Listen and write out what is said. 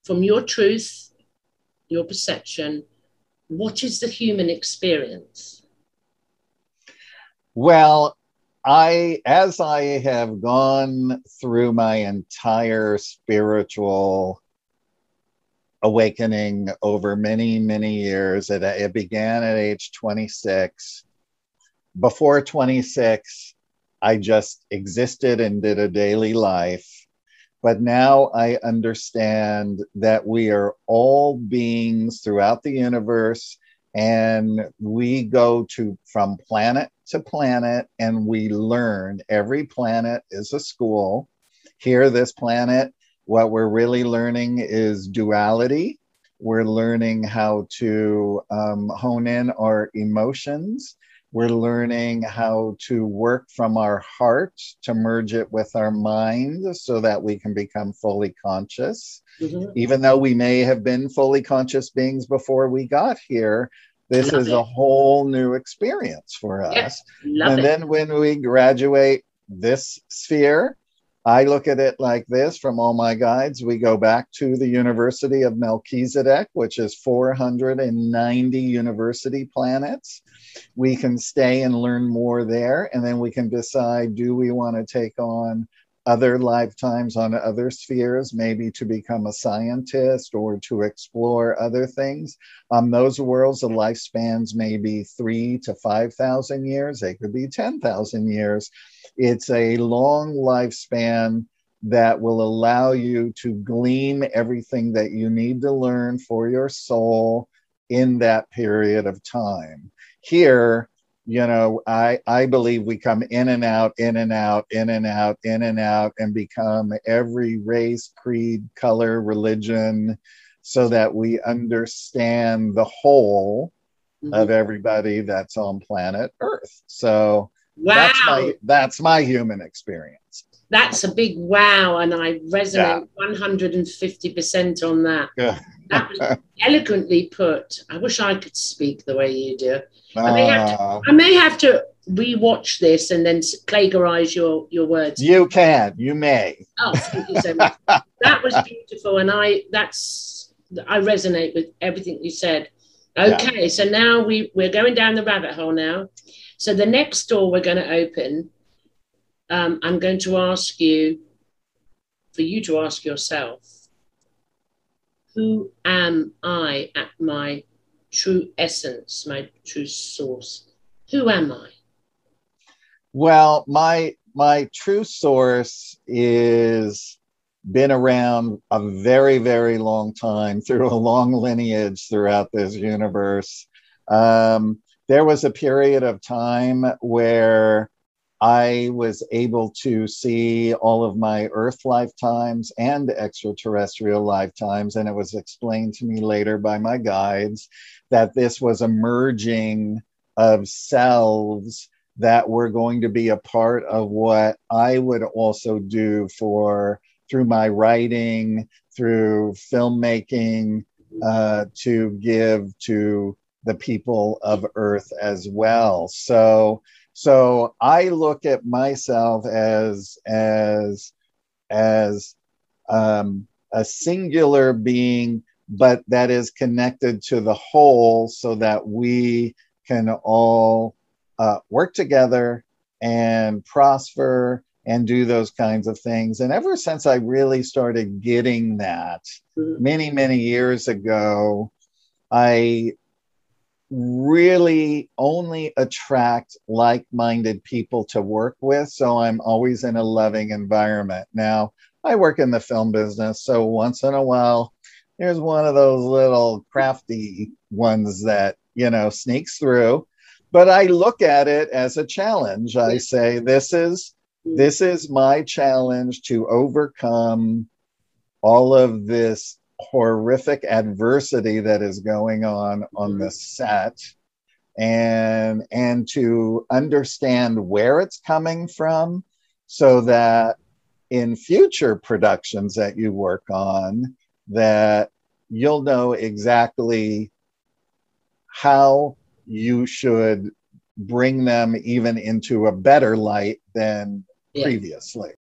from your truth, your perception, what is the human experience? Well, as I have gone through my entire spiritual awakening over many, many years, it began at age 26. Before 26, I just existed and did a daily life. But now I understand that we are all beings throughout the universe, and we go from planet to planet, and we learn. Every planet is a school. Here, this planet, what we're really learning is duality. We're learning how to hone in our emotions. We're learning how to work from our heart to merge it with our mind so that we can become fully conscious. Mm-hmm. Even though we may have been fully conscious beings before we got here, this is a whole new experience for us. And then when we graduate this sphere, I look at it like this from all my guides. We go back to the University of Melchizedek, which is 490 university planets. We can stay and learn more there, and then we can decide, do we want to take on other lifetimes on other spheres, maybe to become a scientist or to explore other things. Those worlds, the lifespans may be 3,000 to 5,000 years. They could be 10,000 years. It's a long lifespan that will allow you to glean everything that you need to learn for your soul in that period of time. Here, you know, I believe we come in and out, in and out, in and out, in and out, and become every race, creed, color, religion, so that we understand the whole of everybody that's on planet Earth. So that's my human experience. That's a big wow, and I resonate 150% on that. Yeah. That was eloquently put. I wish I could speak the way you do. I may have to rewatch this and then plagiarize your words. You can. You may. Oh, thank you so much. That was beautiful, and I resonate with everything you said. Okay, so now we're going down the rabbit hole now. So the next door we're going to open, I'm going to ask you, for you to ask yourself, who am I at my true essence, my true source? Who am I? Well, my true source is been around a very, very long time, through a long lineage throughout this universe. There was a period of time where I was able to see all of my Earth lifetimes and extraterrestrial lifetimes, and it was explained to me later by my guides that this was a merging of selves that were going to be a part of what I would also do through my writing, through filmmaking, to give to the people of Earth as well. So I look at myself as a singular being, but that is connected to the whole, so that we can all work together and prosper and do those kinds of things. And ever since I really started getting that many, many years ago, I really only attract like-minded people to work with. So I'm always in a loving environment. Now, I work in the film business, so once in a while, there's one of those little crafty ones that, you know, sneaks through. But I look at it as a challenge. I say, this is my challenge to overcome all of this horrific adversity that is going on the set, and to understand where it's coming from, so that in future productions that you work on, that you'll know exactly how you should bring them even into a better light than previously.